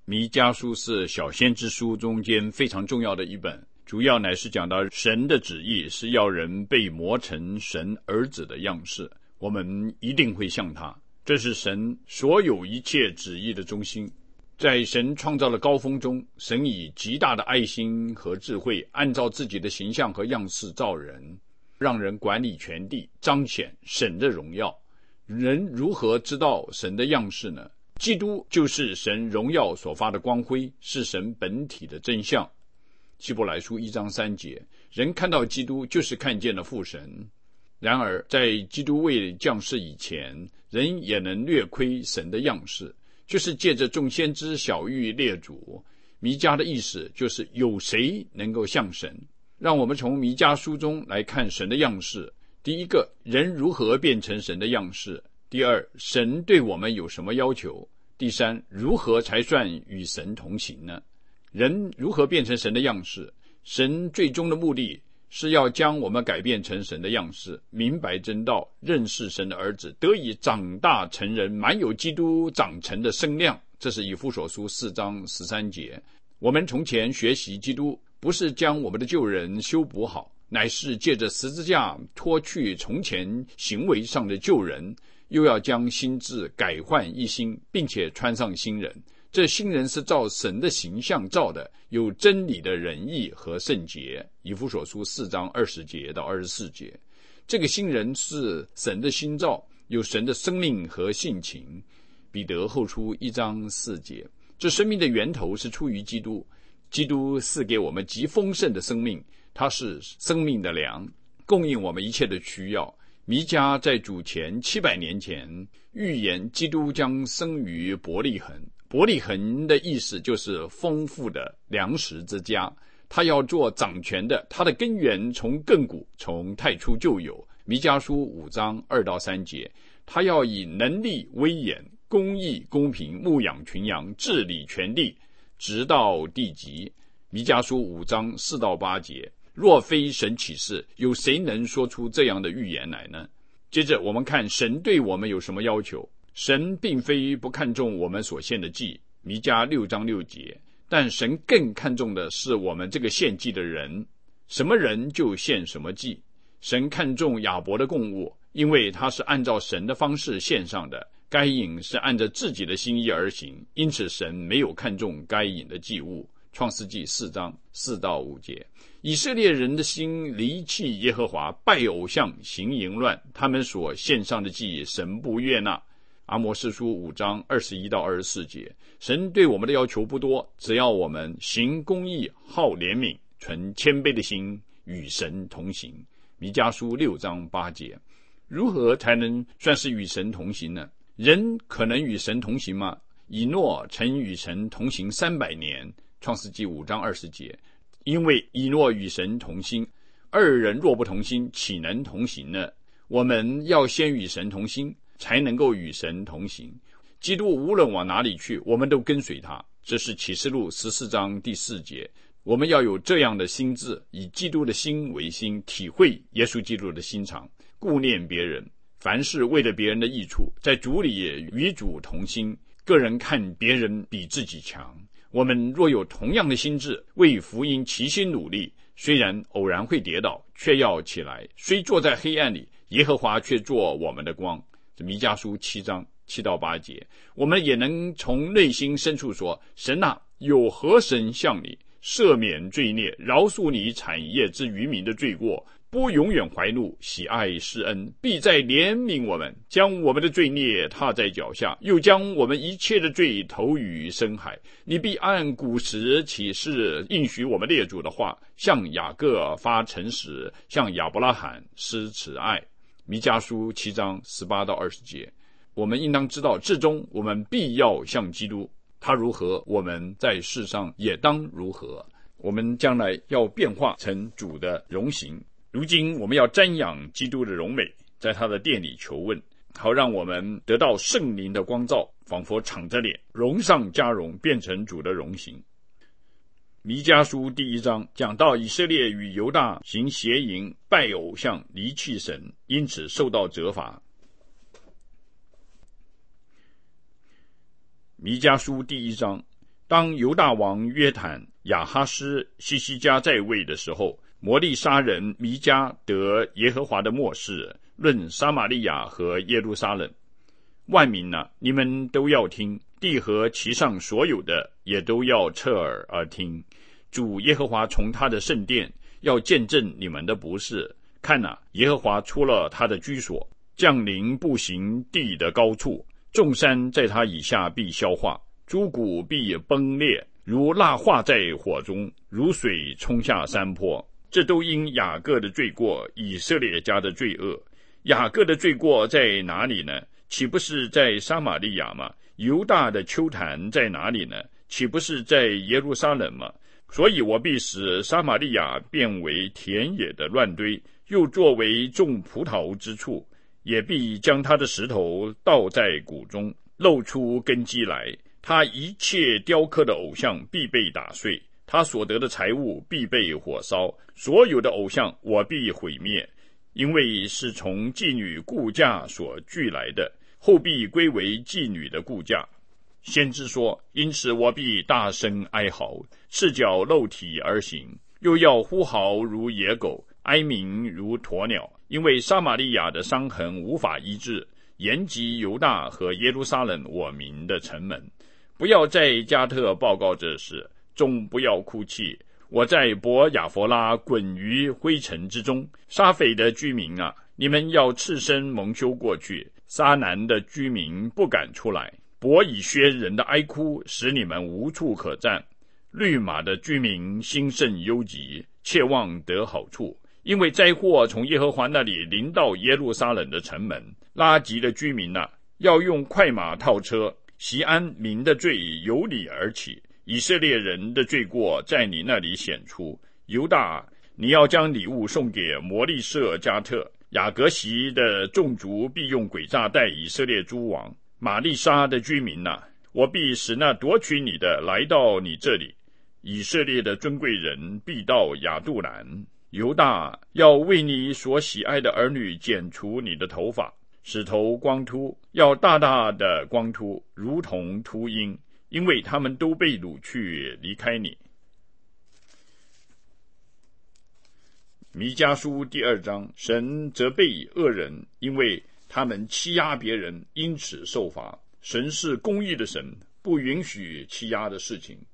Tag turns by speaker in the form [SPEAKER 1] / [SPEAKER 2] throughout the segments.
[SPEAKER 1] 弥迦书是小先知书中间非常重要的一本，主要乃是讲到神的旨意是要人被磨成神儿子的样式，我们一定会像他，这是神所有一切旨意的中心。在神创造的高峰中，神以极大的爱心和智慧，按照自己的形象和样式造人，让人管理全地，彰显神的荣耀。人如何知道神的样式呢？基督就是神荣耀所发的光辉，是神本体的真相。希伯来书1章3节，人看到基督就是看见了父神。然而在基督未降世以前，人也能略窥神的样式，就是借着众先知晓谕列祖。弥迦的意思就是有谁能够像神。让我们从弥迦书中来看神的样式。第一个，人如何变成神的样式；第二，神对我们有什么要求；第三，如何才算与神同行呢？人如何变成神的样式？神最终的目的是要将我们改变成神的样式，明白真道，认识神的儿子，得以长大成人，满有基督长成的身量。这是以弗所书4章13节。我们从前学习基督，不是将我们的旧人修补好，乃是借着十字架脱去从前行为上的旧人，又要将心志改换一新，并且穿上新人。这新人是照神的形象造的，有真理的仁义和圣洁。以弗所书4章20节到24节。这个新人是神的新造，有神的生命和性情。彼得后书1章4节。这生命的源头是出于基督，基督赐给我们极丰盛的生命，他是生命的粮，供应我们一切的需要。弥迦在主前700年前预言基督将生于伯利恒。伯利恒的意思就是丰富的粮食之家，他要做掌权的，他的根源从亘古，从太初就有。弥迦书5章2到3节，他要以能力、威严、公义、公平牧养群羊，治理全地，直到地极。弥迦书5章4到8节，若非神启示，有谁能说出这样的预言来呢？接着我们看神对我们有什么要求。神并非不看重我们所献的祭，弥迦6章6节，但神更看重的是我们这个献祭的人，什么人就献什么祭。神看重亚伯的供物，因为他是按照神的方式献上的，该隐是按着自己的心意而行，因此神没有看重该隐的祭物。创世纪4章4到5节。以色列人的心离弃耶和华，拜偶像，行淫乱，他们所献上的祭神不悦纳。阿摩司书5章21到24节。神对我们的要求不多，只要我们行公义，好怜悯，存谦卑的心，与神同行。弥迦书6章8节。如何才能算是与神同行呢？人可能与神同行吗？以诺曾与神同行300年，创世纪5章20节。因为以诺与神同心，二人若不同心，岂能同行呢？我们要先与神同心，才能够与神同行。基督无论往哪里去，我们都跟随他。这是启示录14章第4节。我们要有这样的心志，以基督的心为心，体会耶稣基督的心肠，顾念别人，凡事为了别人的益处，在主里也与主同心。个人看别人比自己强。我们若有同样的心志，为福音齐心努力，虽然偶然会跌倒，却要起来；虽坐在黑暗里，耶和华却做我们的光。这弥迦书7章7到8节。我们也能从内心深处说，神啊，有何神向你赦免罪孽，饶恕你产业之渔民的罪过，不永远怀怒，喜爱施恩，必再怜悯我们，将我们的罪孽踏在脚下，又将我们一切的罪投于深海。你必按古时启示应许我们列祖的话，向雅各发诚实，向亚伯拉罕施慈爱。弥迦书7章18到20节。我们应当知道，至终我们必要像基督，他如何，我们在世上也当如何。我们将来要变化成主的容形。如今我们要瞻仰基督的荣美，在他的殿里求问，好让我们得到圣灵的光照，仿佛敞着脸，荣上加荣，变成主的容形。弥迦书第1章讲到以色列与犹大行邪淫，拜偶像，离弃神，因此受到责罚。弥迦书第1章当犹大王约坦、亚哈斯、西西家在位的时候，摩利沙人弥迦得耶和华的默示，论撒玛利亚和耶路撒冷。万民啊，你们都要听，地和其上所有的也都要侧耳而听。主耶和华从他的圣殿要见证你们的不是。看啊，耶和华出了他的居所，降临步行地的高处，众山在他以下必消化，诸谷必崩裂，如蜡化在火中，如水冲下山坡。这都因雅各的罪过，以色列家的罪恶。雅各的罪过在哪里呢？岂不是在撒玛利亚吗？犹大的丘坛在哪里呢？岂不是在耶路撒冷吗？所以我必使撒玛利亚变为田野的乱堆，又作为种葡萄之处，也必将他的石头倒在谷中，露出根基来。他一切雕刻的偶像必被打碎，他所得的财物必被火烧，所有的偶像我必毁灭，因为是从妓女雇价所聚来的，后必归为妓女的雇价。先知说，因此我必大声哀嚎，赤脚露体而行，又要呼嚎如野狗，哀鸣如鸵鸟，因为撒玛利亚的伤痕无法医治，延及犹大和耶路撒冷我民的城门。不要在加特报告这事，终不要哭泣。我在伯亚佛拉滚于灰尘之中。沙斐的居民啊，你们要赤身蒙羞过去，沙南的居民不敢出来。伯以薛人的哀哭使你们无处可站，绿马的居民心甚忧急，切望得好处，因为灾祸从耶和华那里临到耶路撒冷的城门。拉吉的居民啊，要用快马套车。锡安民的罪由你而起，以色列人的罪过在你那里显出。犹大，你要将礼物送给摩利舍加特，雅各席的众族必用诡诈待以色列诸王。玛利沙的居民啊，我必使那夺取你的来到你这里，以色列的尊贵人必到亚杜兰。犹大，要为你所喜爱的儿女剪除你的头发，使头光秃，要大大的光秃，如同秃鹰，因为他们都被掳去离开你。弥迦书第2章，神责备恶人，因为他们欺压别人，因此受罚。神是公义的神，不允许欺压的事情。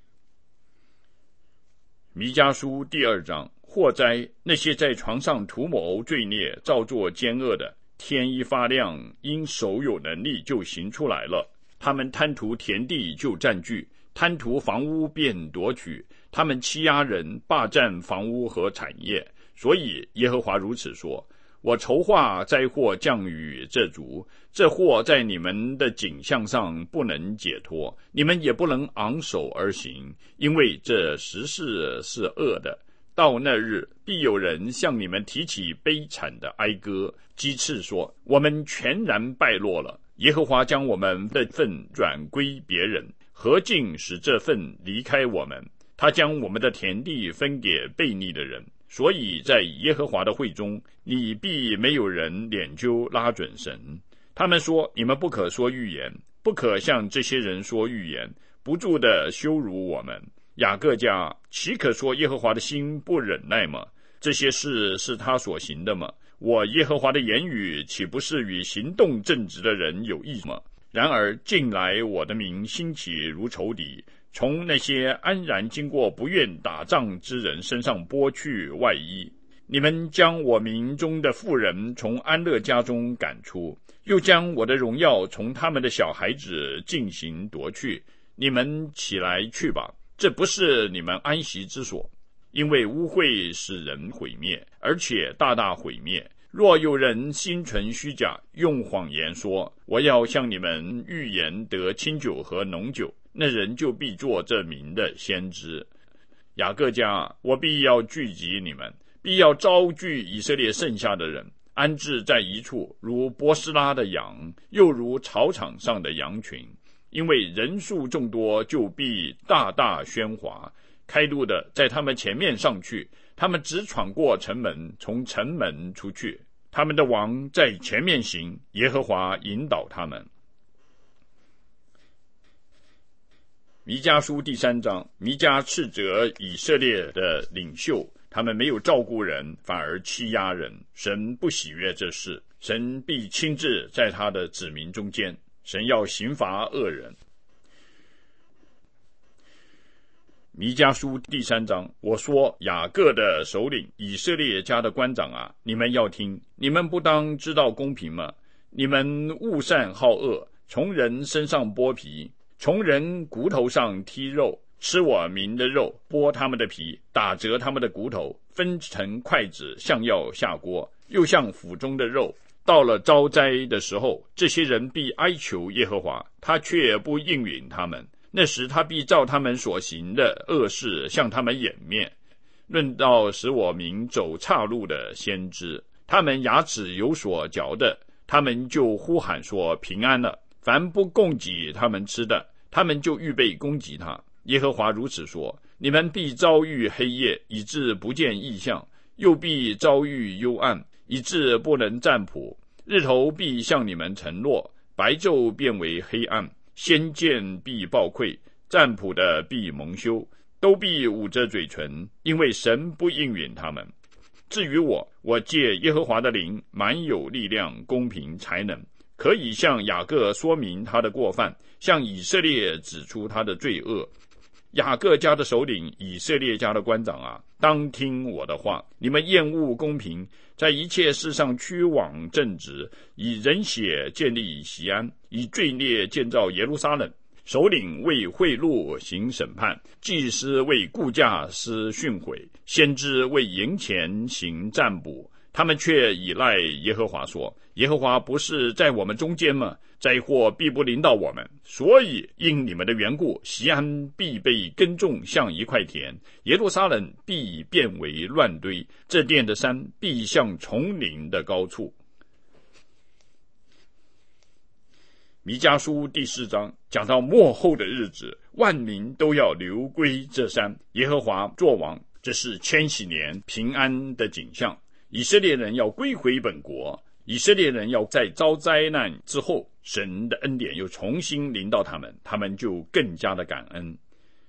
[SPEAKER 1] 弥迦书第2章，祸哉，那些在床上图谋罪孽，照作奸恶的，天一发亮，因手有能力就行出来了。他们贪图田地就占据，贪图房屋便夺取，他们欺压人，霸占房屋和产业。所以耶和华如此说，我筹划灾祸降与这族，这祸在你们的颈项上不能解脱，你们也不能昂首而行，因为这时事是恶的。到那日，必有人向你们提起悲惨的哀歌，讥刺说，我们全然败落了，耶和华将我们的份转归别人，何竟使这份离开我们？他将我们的田地分给悖逆的人，所以在耶和华的会中，你必没有人脸揪拉准神。他们说，你们不可说预言，不可向这些人说预言，不住地羞辱我们。雅各家，岂可说耶和华的心不忍耐吗？这些事是他所行的吗？我耶和华的言语岂不是与行动正直的人有益吗？然而近来我的民兴起如仇敌，从那些安然经过不愿打仗之人身上剥去外衣。你们将我民中的妇人从安乐家中赶出，又将我的荣耀从他们的小孩子进行夺去。你们起来去吧，这不是你们安息之所，因为污秽使人毁灭，而且大大毁灭。若有人心存虚假，用谎言说，我要向你们预言得清酒和浓酒，那人就必做这民的先知。雅各家，我必要聚集你们，必要招聚以色列剩下的人，安置在一处，如波斯拉的羊，又如草场上的羊群。因为人数众多，就必大大喧哗，开路的在他们前面上去，他们只闯过城门，从城门出去。他们的王在前面行，耶和华引导他们。 弥迦书第3章，弥迦斥责以色列的领袖，他们没有照顾人，反而欺压人，神不喜悦这事，神必亲自在他的子民中间，神要刑罚恶人。弥迦书第3章，我说雅各的首领，以色列家的官长啊，你们要听，你们不当知道公平吗？你们恶善好恶，从人身上剥皮，从人骨头上剔肉，吃我民的肉，剥他们的皮，打折他们的骨头，分成筷子，像要下锅，又像腹中的肉。到了遭灾的时候，这些人必哀求耶和华，他却不应允他们。那时他必照他们所行的恶事向他们掩面。论到使我民走岔路的先知，他们牙齿有所嚼的，他们就呼喊说平安了。凡不供给他们吃的，他们就预备攻击他。耶和华如此说，你们必遭遇黑夜，以致不见异象，又必遭遇幽暗，以致不能占卜。日头必向你们沉落，白昼变为黑暗，先见必暴溃，占卜的必蒙羞，都必捂着嘴唇，因为神不应允他们。至于我借耶和华的灵，满有力量、公平、才能，可以向雅各说明他的过犯，向以色列指出他的罪恶。雅各家的首领，以色列家的官长啊，当听我的话，你们厌恶公平，在一切事上屈枉正直，以人血建立锡安，以罪孽建造耶路撒冷。首领为贿赂行审判，祭司为雇价施训诲，先知为银钱行占卜。他们却倚赖耶和华说，耶和华不是在我们中间吗？灾祸必不临到我们，所以因你们的缘故，锡安必被耕种像一块田，耶路撒冷必变为乱堆，这殿的山必像丛林的高处。弥迦书第4章讲到末后的日子，万民都要流归这山，耶和华作王，这是千禧年平安的景象。以色列人要归回本国，以色列人要在遭灾难之后，神的恩典又重新临到他们，他们就更加的感恩。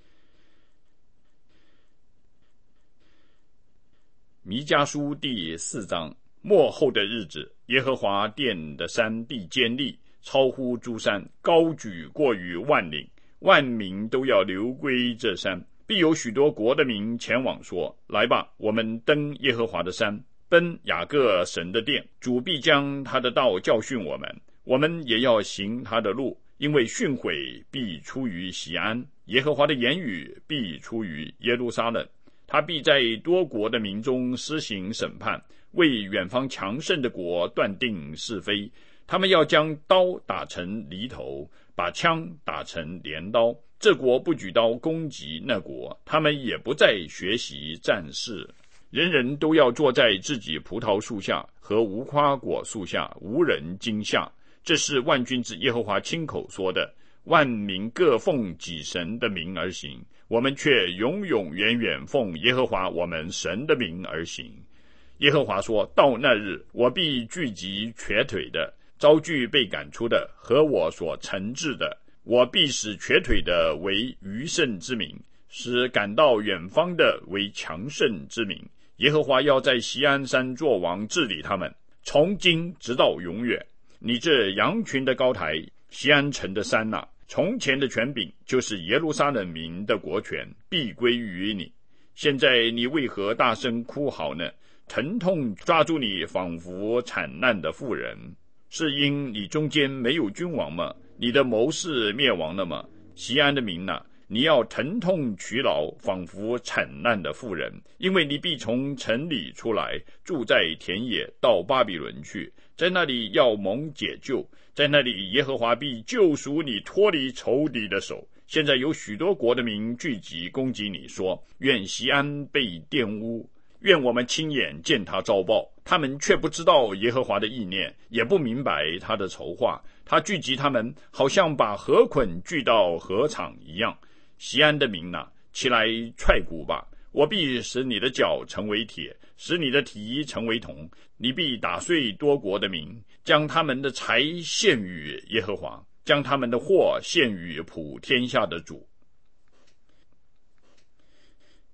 [SPEAKER 1] 弥迦书第4章，末后的日子，耶和华殿的山必坚立，超乎诸山，高举过于万岭，万民都要流归这山。必有许多国的民前往说，来吧，我们登耶和华的山，奔雅各神的殿，主必将他的道教训我们，我们也要行他的路，因为训诲必出于锡安，耶和华的言语必出于耶路撒冷。他必在多国的民中施行审判，为远方强盛的国断定是非。他们要将刀打成犁头，把枪打成镰刀。这国不举刀攻击那国，他们也不再学习战事。人人都要坐在自己葡萄树下和无花果树下，无人惊吓。这是万军之耶和华亲口说的。万民各奉己神的名而行，我们却永永远远奉耶和华我们神的名而行。耶和华说，到那日，我必聚集瘸腿的，招聚被赶出的和我所惩治的，我必使瘸腿的为余剩之民，使赶到远方的为强盛之民。耶和华要在锡安山作王，治理他们，从今直到永远。你这羊群的高台，锡安城的山啊，从前的权柄，就是耶路撒冷民的国权，必归于你。现在你为何大声哭嚎呢？疼痛抓住你，仿佛惨难的妇人。是因你中间没有君王吗？你的谋士灭亡了吗？锡安的民啊，你要疼痛劬劳，仿佛惨难的妇人，因为你必从城里出来，住在田野，到巴比伦去，在那里要蒙解救，在那里耶和华必救赎你，脱离仇敌的手。现在有许多国的民聚集攻击你，说，愿锡安被玷污，愿我们亲眼见他遭报。他们却不知道耶和华的意念，也不明白他的筹划。他聚集他们，好像把河捆聚到河场一样。锡安的民啊，起来踹鼓吧！我必使你的脚成为铁，使你的蹄成为铜。你必打碎多国的民，将他们的财献与耶和华，将他们的货献与普天下的主。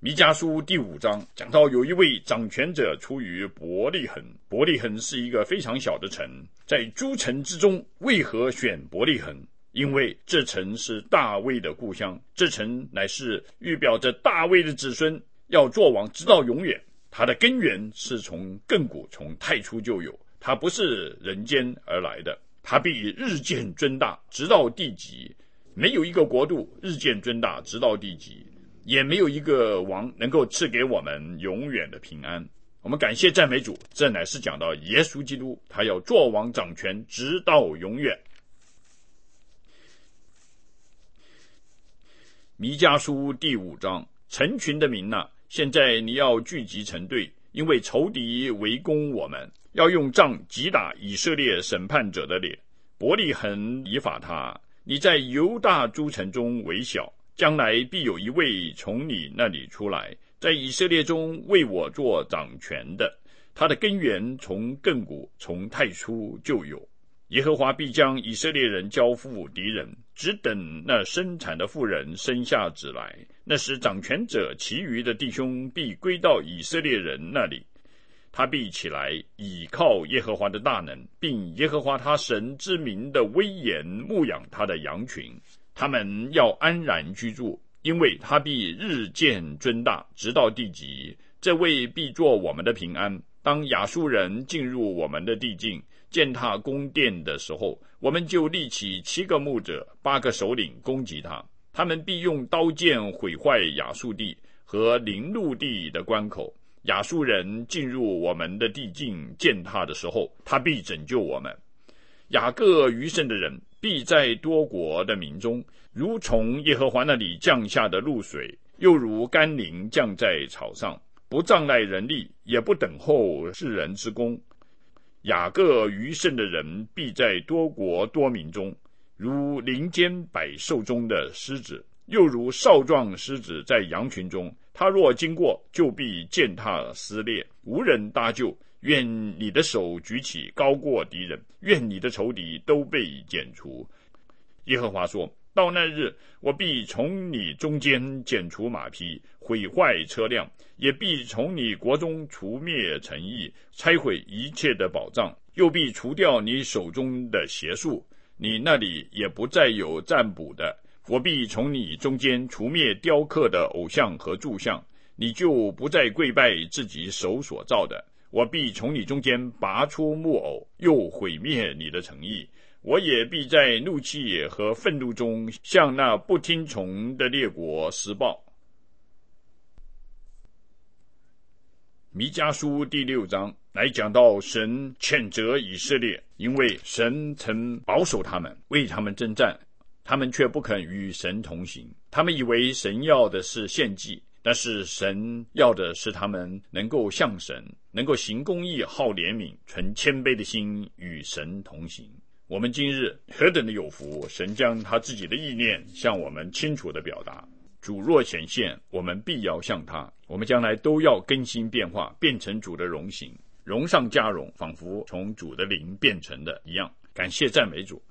[SPEAKER 1] 弥迦书第5章讲到有一位掌权者出于伯利恒，伯利恒是一个非常小的城，在诸城之中，为何选伯利恒？因为这城是大卫的故乡，这城乃是预表着大卫的子孙要作王直到永远，他的根源是从亘古从太初就有，他不是人间而来的，他必日渐增大直到地极，没有一个国度日渐增大直到地极，也没有一个王能够赐给我们永远的平安。我们感谢赞美主，这乃是讲到耶稣基督，他要作王掌权直到永远。弥迦书第5章，成群的民啊，现在你要聚集成队，因为仇敌围攻我们，要用杖击打以色列审判者的脸。伯利恒以法他，你在犹大诸城中为小，将来必有一位从你那里出来，在以色列中为我做掌权的，他的根源从亘古从太初就有。耶和华必将以色列人交付敌人，只等那生产的妇人生下子来，那时掌权者其余的弟兄必归到以色列人那里。他必起来倚靠耶和华的大能，并耶和华他神之名的威严牧养他的羊群，他们要安然居住，因为他必日渐增大直到地极。这位必作我们的平安。当亚述人进入我们的地境，践踏宫殿的时候，我们就立起7个牧者8个首领攻击他，他们必用刀剑毁坏亚述地和邻陆地的关口。亚述人进入我们的地境践踏的时候，他必拯救我们。雅各余剩的人必在多国的民中，如从耶和华那里降下的露水，又如甘霖降在草上，不障碍人力，也不等候世人之功。雅各余剩的人必在多国多民中，如林间百兽中的狮子，又如少壮狮子在羊群中，他若经过，就必践踏撕裂，无人搭救。愿你的手举起高过敌人，愿你的仇敌都被剪除。耶和华说，到那日，我必从你中间剪除马匹，毁坏车辆，也必从你国中除灭城邑，拆毁一切的宝藏，又必除掉你手中的邪术，你那里也不再有占卜的。我必从你中间除灭雕刻的偶像和柱像，你就不再跪拜自己手所造的。我必从你中间拔出木偶，又毁灭你的城邑。我也必在怒气和愤怒中向那不听从的列国施报。弥迦书第6章来讲到神谴责以色列，因为神曾保守他们，为他们征战，他们却不肯与神同行。他们以为神要的是献祭，但是神要的是他们能够向神，能够行公义，好怜悯，存谦卑的心，与神同行。我们今日何等的有福，神将他自己的意念向我们清楚地表达。主若显现，我们必要向他，我们将来都要更新变化，变成主的荣形，荣上加荣，仿佛从主的灵变成的一样。感谢赞美主。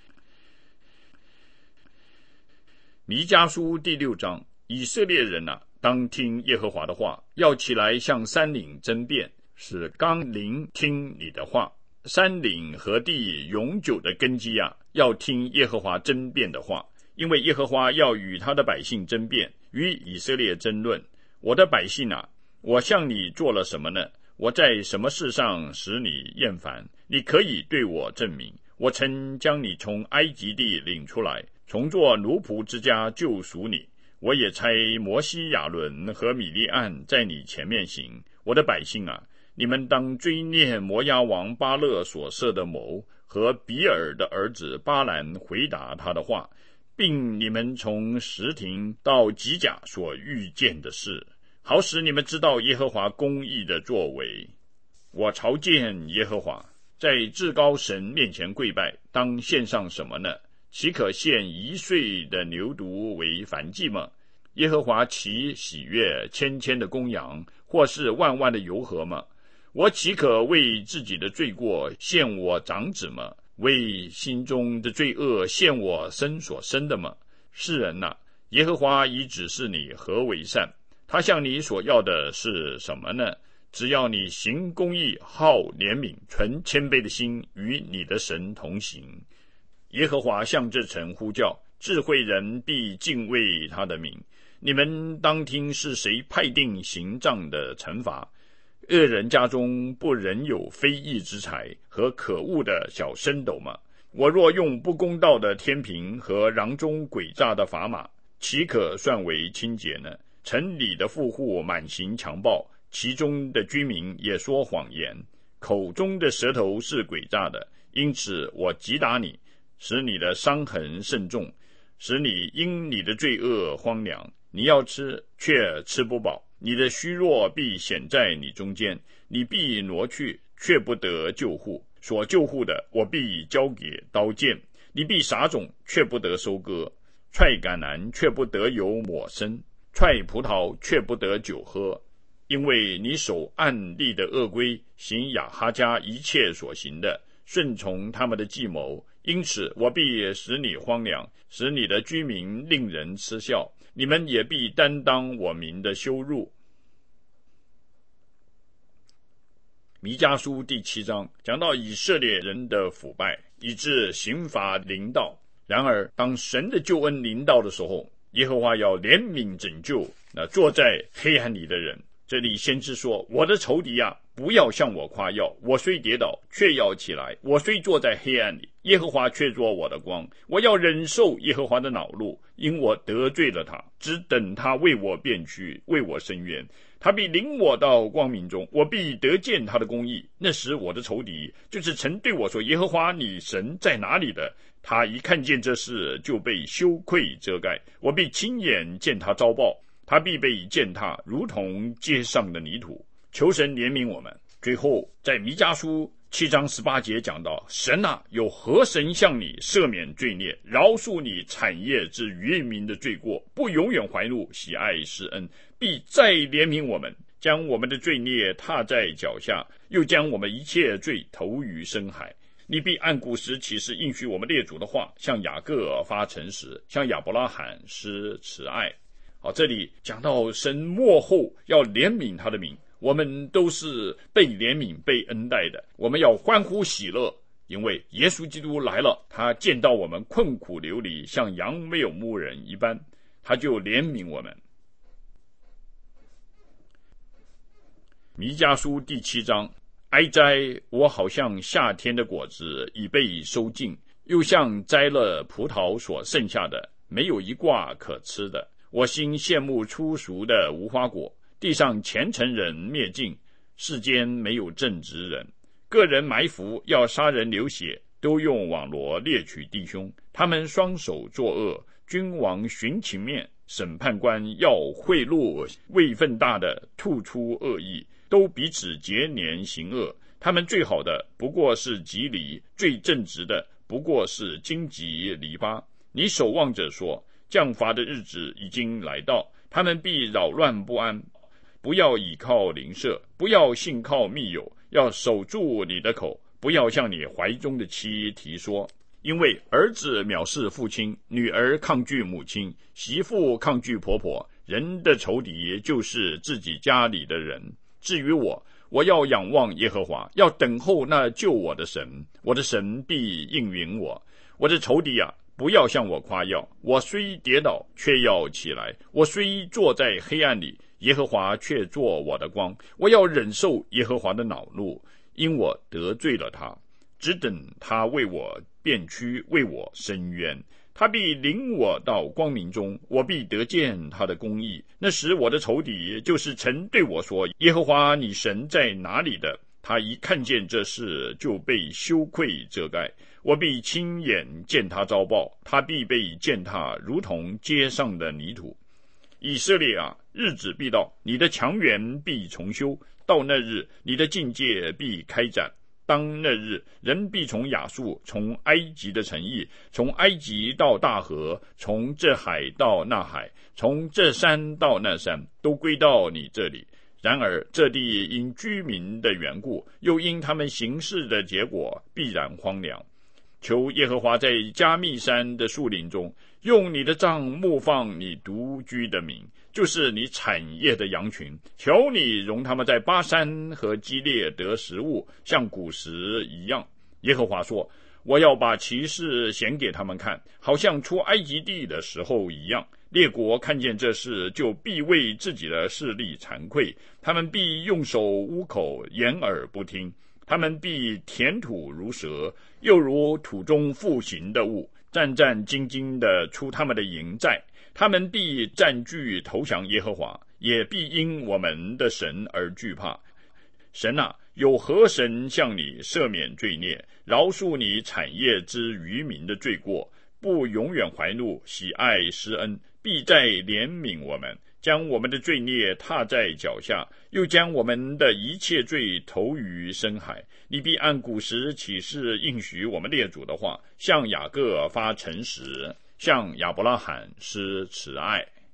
[SPEAKER 1] 弥迦书第6章，以色列人啊，当听耶和华的话，要起来向山岭争辩，使冈陵听你的话。山岭和地永久的根基啊，要听耶和华争辩的话，因为耶和华要与他的百姓争辩，与以色列争论。我的百姓啊，我向你做了什么呢？我在什么事上使你厌烦？你可以对我证明。我曾将你从埃及地领出来，从做奴仆之家救赎你。我也差摩西、亚伦和米利暗在你前面行。我的百姓啊，你们当追念摩押王巴勒所设的谋，和比尔的儿子巴兰回答他的话，并你们从什亭到吉甲所遇见的事，好使你们知道耶和华公义的作为。我朝见耶和华，在至高神面前跪拜，当献上什么呢？岂可献1岁的牛犊为燔祭吗？耶和华岂喜悦千千的公羊，或是万万的油河吗？我岂可为自己的罪过献我长子吗？为心中的罪恶献我生所生的吗？世人啊，耶和华已指示你何为善， 他向你所要的是什么呢？只要你行公义，好怜悯，存谦卑的心，与你的神同行。耶和华向这城呼叫，智慧人必敬畏他的名。你们当听是谁派定刑杖的惩罚？恶人家中不仍有非义之财和可恶的小升斗吗？我若用不公道的天平和囊中诡诈的砝码，岂可算为清洁呢？城里的富户满行强暴，其中的居民也说谎言，口中的舌头是诡诈的。因此我击打你，使你的伤痕甚重，使你因你的罪恶荒凉。你要吃，却吃不饱；你的虚弱必显在你中间，你必挪去，却不得救护。所救护的，我必交给刀剑；你必撒种，却不得收割；踹橄榄，却不得有抹身；踹葡萄，却不得酒喝。因为你守暗地的恶规，行亚哈家一切所行的，顺从他们的计谋，因此我必使你荒凉，使你的居民令人嗤笑。你们也必担当我民的羞辱。弥迦书第7章讲到以色列人的腐败，以致刑罚临到。然而当神的救恩临到的时候，耶和华要怜悯拯救那坐在黑暗里的人。这里先知说，我的仇敌啊，不要向我夸耀，我虽跌倒，却要起来；我虽坐在黑暗里，耶和华却做我的光。我要忍受耶和华的恼怒，因我得罪了他，只等他为我辩屈，为我伸冤。他必领我到光明中，我必得见他的公义。那时我的仇敌，就是曾对我说，耶和华你神在哪里的，他一看见这事，就被羞愧遮盖。我必亲眼见他遭报，他必被践踏，如同街上的泥土。求神怜悯我们。最后在弥迦书7章18节讲到，神啊，有何神向你赦免罪孽，饶恕你产业之渔民的罪过，不永远怀怒，喜爱施恩，必再怜悯我们，将我们的罪孽踏在脚下，又将我们一切罪投于深海。你必按古时启示应许我们列祖的话，向雅各发诚实，向亚伯拉罕施慈爱。好，这里讲到神末后要怜悯他的民，我们都是被怜悯被恩待的，我们要欢呼喜乐，因为耶稣基督来了，他见到我们困苦流离，像羊没有牧人一般，他就怜悯我们。弥迦书第7章，哀哉，我好像夏天的果子已被收尽，又像摘了葡萄所剩下的，没有一挂可吃的。我心羡慕初熟的无花果，地上虔诚人灭尽，世间没有正直人。个人埋伏，要杀人流血，都用网罗猎取弟兄。他们双手作恶，君王寻情面，审判官要贿赂，位分大的吐出恶意，都彼此结连行恶。他们最好的不过是吉藜，最正直的不过是荆棘篱笆。你守望者说，降罚的日子已经来到，他们必扰乱不安。不要倚靠邻舍，不要信靠密友，要守住你的口，不要向你怀中的妻提说。因为儿子藐视父亲，女儿抗拒母亲，媳妇抗拒婆婆。人的仇敌就是自己家里的人。至于我，我要仰望耶和华，要等候那救我的神。我的神必应允我。我的仇敌啊，不要向我夸耀。我虽跌倒，却要起来；我虽坐在黑暗里，耶和华却做我的光。我要忍受耶和华的恼怒，因我得罪了他，只等他为我辩屈，为我伸冤。他必领我到光明中，我必得见他的公义。那时我的仇敌，就是曾对我说，耶和华你神在哪里的，他一看见这事，就被羞愧遮盖。我必亲眼见他遭报，他必被践踏，如同街上的泥土。以色列啊，日子必到，你的墙垣必重修，到那日，你的境界必开展。当那日，人必从亚述，从埃及的城邑，从埃及到大河，从这海到那海，从这山到那山，都归到你这里。然而这地因居民的缘故，又因他们行事的结果，必然荒凉。 求耶和华在加密山的树林中，用你的杖牧放你独居的民，就是你产业的羊群。求你容他们在巴山和基列得食物，像古时一样。耶和华说，我要把奇事显给他们看，好像出埃及地的时候一样。列国看见这事，就必为自己的势力惭愧，他们必用手捂口，掩耳不听。他们必填土如蛇，又如土中复形的物，战战兢兢地出他们的营寨。他们必占据投降耶和华，也必因我们的神而惧怕。神啊，有何神向你赦免罪孽，饶恕你产业之渔民的罪过，不永远怀怒，喜爱施恩，必再怜悯我们，将我们的罪孽踏在脚下，又将我们的一切罪投于深海。你必按古时起誓应许我们列祖的话，向雅各发诚实，向亚伯拉罕施慈爱。